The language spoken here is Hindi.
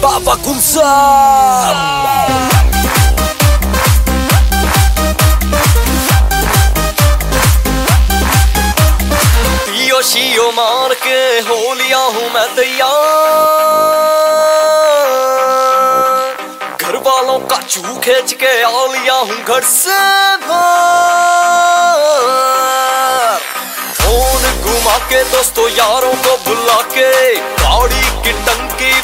Papa Gunsam. पियो शियो मार के हो लिया हूँ मैं तैयार, घर वालों का चू खींच के आ लिया हूँ घर से बाहर। फोन घुमा के दोस्तों यारों को बुला के गाड़ी की टंकी